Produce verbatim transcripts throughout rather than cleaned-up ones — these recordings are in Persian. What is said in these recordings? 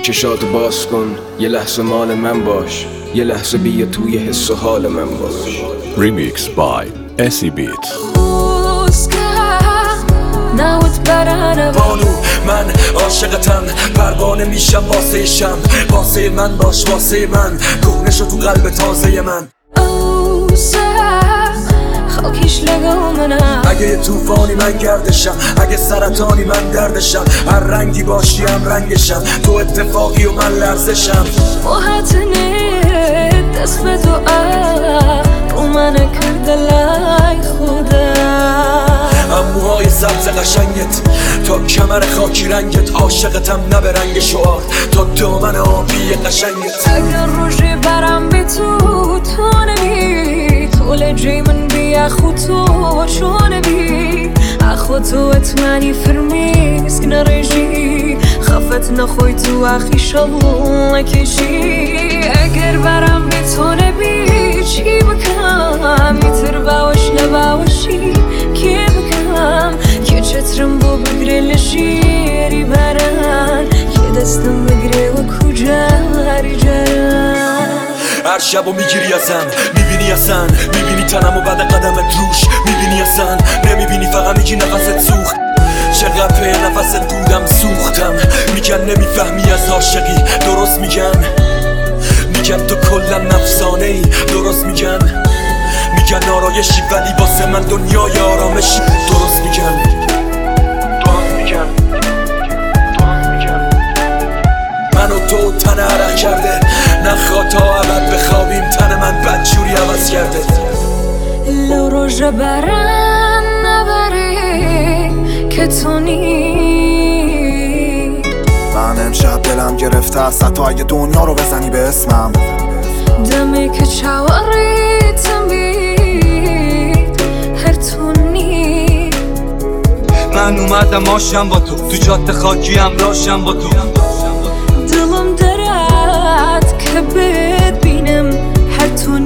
چشاتو باز کن، یه لحظه مال من باش، یه لحظه بیا توی حس و حال من باش. Remix by اسی بیت. بانو من عاشقتم، پروانه میشم واسه شم، واسه من باش واسه من، کهنه شو تو قلب تازه من. اگه یه توفانی من گردشم، اگه سرطانی من دردشم، هر رنگی باشی هم رنگشم، تو اتفاقی و من لرزشم. وحتني دست به تو رو من کرده لای خودم. اموهای سبز قشنگت تا کمر خاکی رنگت، عاشقتم نه به رنگ شعار تا دامن آبی قشنگت. اگر روشی برم به تو تو نبی، طول جی من بی اخو تو چون بی اخو تو اتمنی فرمیز که نرژی خفت نخوی تو اخی شبون نکشی. اگر برم به تو نبی چی بکنم، میتر باوش نباوشی کی بکنم، که چترم بو بگره لشیری برن، که دستم بگره و کجا هری جرن. هر شبو میگیری ازم، میبینی ازن، میبینی تنم و بعد قدمت روش، میبینی ازن، نمیبینی فقط میگی نفست سوخت. چقدر پی نفست بودم سوختم، میگن نمیفهمی از عاشقی، درست میگن، میگن تو کلا نفسانه ای، درست میگن، میگن آرایشی ولی واسه من دنیای آرامشی، درست میگن، درست میگن، درست میگن. من و تو تن عرق کرده، نخواه تا ابد بخوابیم، تن من بدجوری عوض کرده. لو روژ برن نبره که تو نی، من امشب دلم گرفته است حتی اگه دنیا رو بزنی به اسمم. دمی که چواریتم بید هر تو نی. من اومدم آشم با تو، تو جاده خاکی هم راشم با تو. دلم درد که ببینم هر تو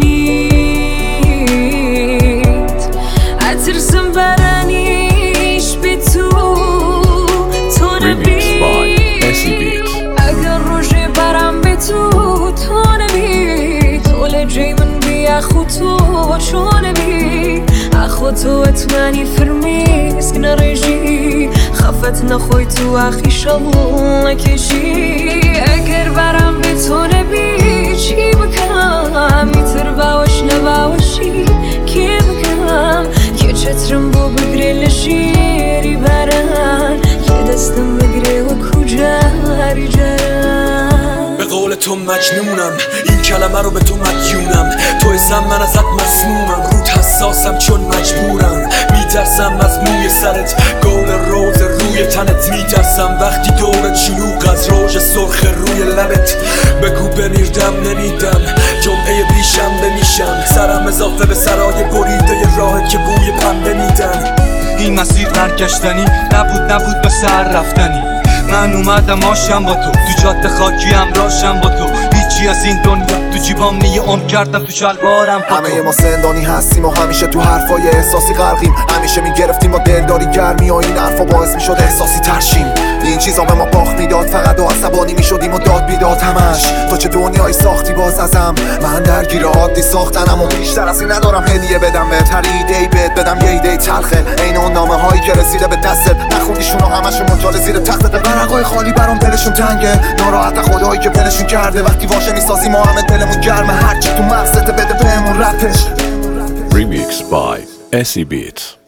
نید، اترسم برنیش بی تو تو Remix by نبی. اسی بیت. اگر روژی برم بی تو تو نبی، طول جی من بی اخو تو چون بی اخو تو اتمنی فرمیز که نرژی خفت نخوی تو اخی شبون نکشی. اگر برم بی تو نبی چی بکنم، میتر باوش نباوشی کی بکنم، که چترم بو بگره لشیری برن، که دستم بگره و کجا هری جرن. به قول تو مجنونم، این کلمه رو به تو مدیونم، تو ازم من ازت مسمومم، رود حساسم چون مجبورم، میترسم از موی سرت، گل روز روی تنت، میترسم وقتی دورت شلوغ از روژ سرخ روی لبت، بگو بمیردم نمیدم، جمعه پیشم بمیشم، سرم اضافه به سرای بریده راهت که بوی پنبه میدن. این مسیر برگشتنی نبود نبود به سر رفتنی. من اومدم آشم با تو، تو جاده خاکی هم راشم با تو. هیچی از این دنیا تو جیبام نیه، عمر کردم تو شلوارم با تو. همه ما زندانی هستیم و همیشه تو حرفای احساسی غرقیم، همیشه میگرفتیم با دلداری گرمی و این حرفا باعث میشد احساسی ترشیم. این چیزا به ما باخت میداد، فقط و عصبانی میشدیم و داد بیداد همش. تو چه دنیایی ساختی باز ازم، من درگیر عادی ساختنم و بیشتر از این ندارم هدیه بدم بهت، هر ایده‌ای بهت بدم یه ایده تلخه، عین اون نامه هایی که رسیده به دستت، نخوندیشون و همشون منجال زیر تختت. ورقای خالی برام دلشون تنگه، ناراحت خدایی که دلشون کرده، وقتی واژه میسازی ما همه دلمون گرمه، هرچی تو مغزت بده بهمون رپش. Remix by اسی بیت.